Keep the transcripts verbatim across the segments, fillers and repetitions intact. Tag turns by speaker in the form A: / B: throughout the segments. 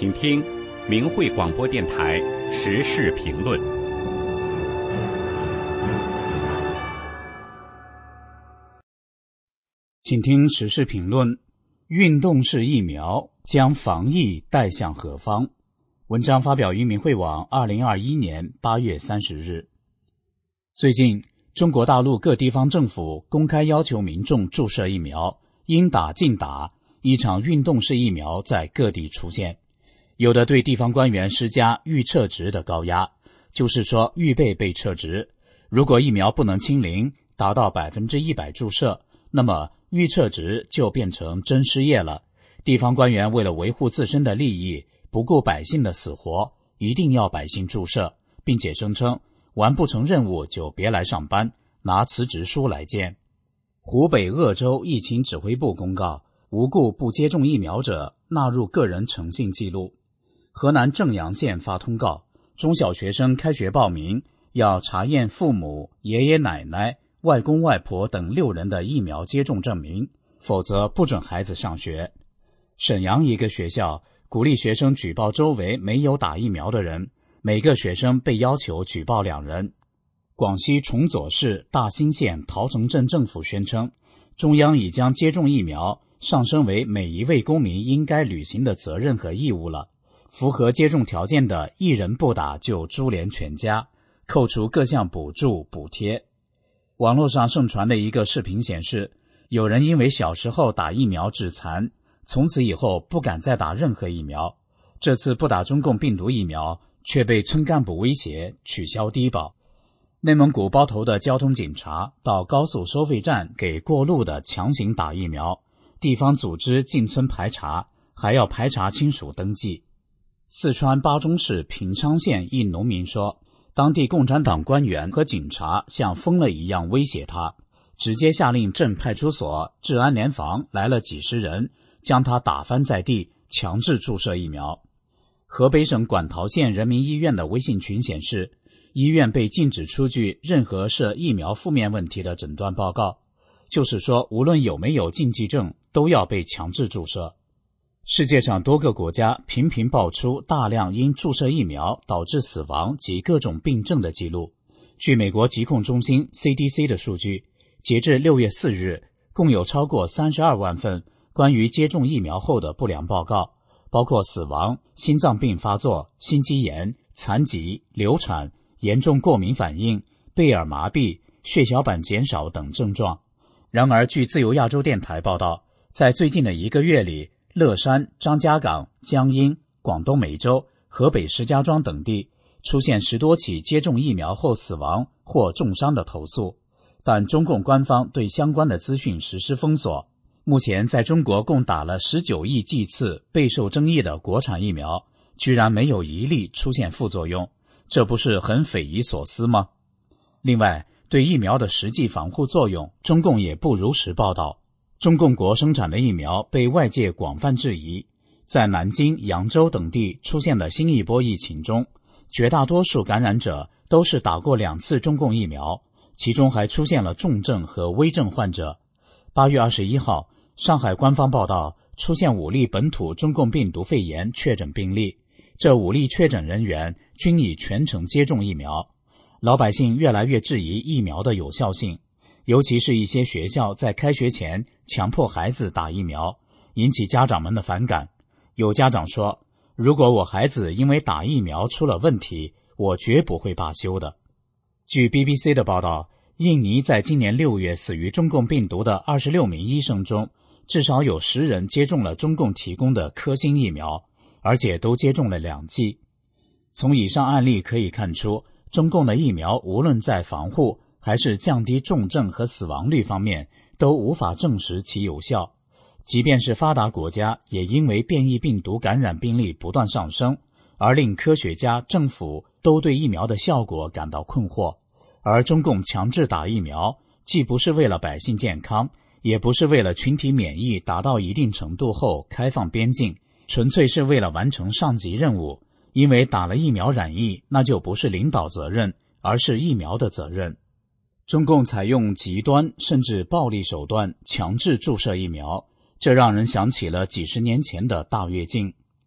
A: 请听明慧广播电台时事评论。
B: 请听时事评论：运动式疫苗将防疫带向何方？文章发表于明慧网二零二一年八月三十日。最近，中国大陆各地方政府公开要求民众注射疫苗，应打尽打，一场运动式疫苗在各地出现。有的对地方官员施加预撤职的高压，就是说预备被撤职。如果疫苗不能清零，达到百分之一百注射，那么预撤职就变成真失业了。地方官员为了维护自身的利益，不顾百姓的死活，一定要百姓注射，并且声称完不成任务就别来上班，拿辞职书来见。湖北鄂州疫情指挥部公告，无故不接种疫苗者纳入个人诚信记录。河南正阳县发通告，中小学生开学报名要查验父母、爷爷奶奶、外公外婆等六人的疫苗接种证明，否则不准孩子上学。沈阳一个学校鼓励学生举报周围没有打疫苗的人，每个学生被要求举报两人。广西崇左市大兴县桃城镇政府宣称，中央已将接种疫苗上升为每一位公民应该履行的责任和义务了。符合接种条件的一人不打就株连全家，扣除各项补助补贴。网络上盛传的一个视频显示，有人因为小时候打疫苗致残，从此以后不敢再打任何疫苗。这次不打中共病毒疫苗，却被村干部威胁取消低保。内蒙古包头的交通警察到高速收费站给过路的强行打疫苗，地方组织进村排查，还要排查亲属登记。四川巴中市平昌县一农民说，当地共产党官员和警察像疯了一样威胁他，直接下令镇派出所、治安联防来了几十人，将他打翻在地，强制注射疫苗。河北省馆陶县人民医院的微信群显示，医院被禁止出具任何涉疫苗负面问题的诊断报告，就是说无论有没有禁忌症，都要被强制注射。世界上多个国家频频爆出大量因注射疫苗导致死亡及各种病症的记录。据美国疾控中心 C D C 的数据，截至六月四日，共有超过三十二万份关于接种疫苗后的不良报告，包括死亡、心脏病发作、心肌炎、残疾、流产、严重过敏反应、贝尔麻痹、血小板减少等症状。然而，据自由亚洲电台报道，在最近的一个月里，乐山、张家港、江阴、广东梅州、河北石家庄等地出现十多起接种疫苗后死亡或重伤的投诉，但中共官方对相关的资讯实施封锁。目前在中国共打了十九亿剂次备受争议的国产疫苗，居然没有一例出现副作用，这不是很匪夷所思吗？另外，对疫苗的实际防护作用，中共也不如实报道。中共国生产的疫苗被外界广泛质疑，在南京、扬州等地出现的新一波疫情中，绝大多数感染者都是打过两次中共疫苗，其中还出现了重症和危症患者。八月二十一号，上海官方报道出现五例本土中共病毒肺炎确诊病例，这五例确诊人员均已全程接种疫苗。老百姓越来越质疑疫苗的有效性，尤其是一些学校在开学前强迫孩子打疫苗，引起家长们的反感。有家长说，如果我孩子因为打疫苗出了问题，我绝不会罢休的。据 B B C 的报道，印尼在今年六月死于中共病毒的二十六名医生中，至少有十人接种了中共提供的科兴疫苗，而且都接种了两剂。从以上案例可以看出，中共的疫苗无论在防护还是降低重症和死亡率方面，都无法证实其有效。即便是发达国家，也因为变异病毒感染病例不断上升，而令科学家、政府都对疫苗的效果感到困惑。而中共强制打疫苗，既不是为了百姓健康，也不是为了群体免疫达到一定程度后开放边境，纯粹是为了完成上级任务。因为打了疫苗染疫，那就不是领导责任，而是疫苗的责任。中共采用极端甚至暴力手段强制注射疫苗，这让人想起了几十年前的大跃进。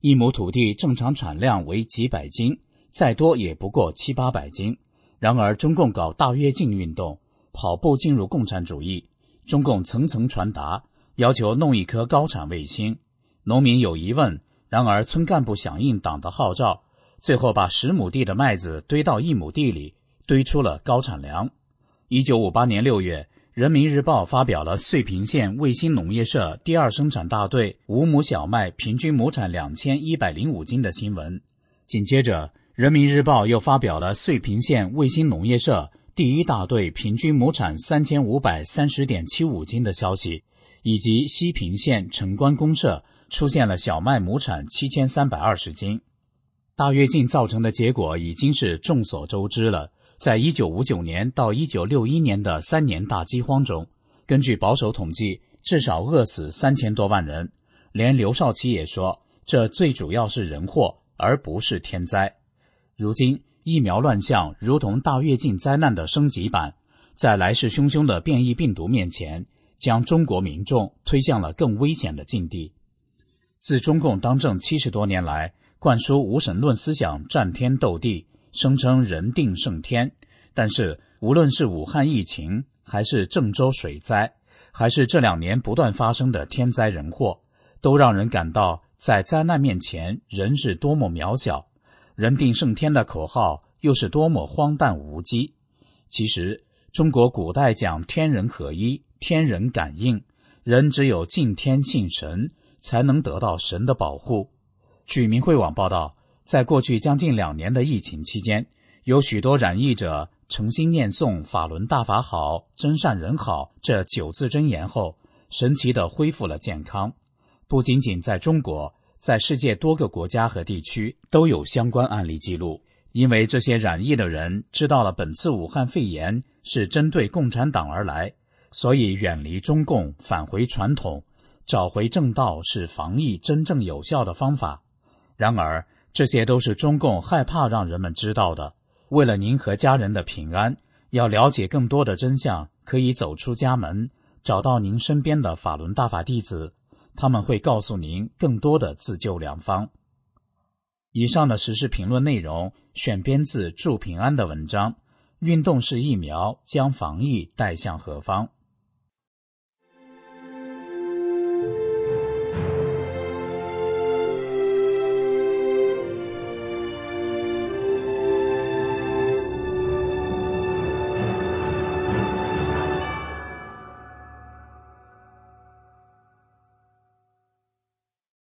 B: 一亩土地正常产量为几百斤，再多也不过七八百斤。然而中共搞大跃进运动，跑步进入共产主义，中共层层传达，要求弄一颗高产卫星。农民有疑问，然而村干部响应党的号召，最后把十亩地的麦子堆到一亩地里，堆出了高产粮。一九五八年六月，人民日报发表了遂平县卫星农业社第二生产大队五亩小麦平均亩产两千一百零五斤的新闻。紧接着，人民日报又发表了遂平县卫星农业社第一大队平均亩产三千五百三十点七五斤的消息，以及西平县城关公社出现了小麦亩产七千三百二十斤。大跃进造成的结果已经是众所周知了。在一九五九年到一九六一年的三年大饥荒中，根据保守统计，至少饿死三千多万人。连刘少奇也说，这最主要是人祸，而不是天灾。如今，疫苗乱象如同大跃进灾难的升级版，在来势汹汹的变异病毒面前，将中国民众推向了更危险的境地。自中共当政七十多年来，灌输无神论思想，战天斗地，声称人定胜天，但是无论是武汉疫情，还是郑州水灾，还是这两年不断发生的天灾人祸，都让人感到在灾难面前人是多么渺小，人定胜天的口号又是多么荒诞无稽。其实中国古代讲天人合一，天人感应，人只有敬天信神，才能得到神的保护。据明慧网报道，在过去将近两年的疫情期间，有许多染疫者诚心念诵法轮大法好，真善人好这九字真言后，神奇地恢复了健康。不仅仅在中国，在世界多个国家和地区都有相关案例记录。因为这些染疫的人知道了本次武汉肺炎是针对共产党而来，所以远离中共，返回传统，找回正道是防疫真正有效的方法。然而这些都是中共害怕让人们知道的。为了您和家人的平安，要了解更多的真相，可以走出家门，找到您身边的法轮大法弟子，他们会告诉您更多的自救良方。以上的时事评论内容选编自祝平安的文章《运动式疫苗将防疫带向何方》。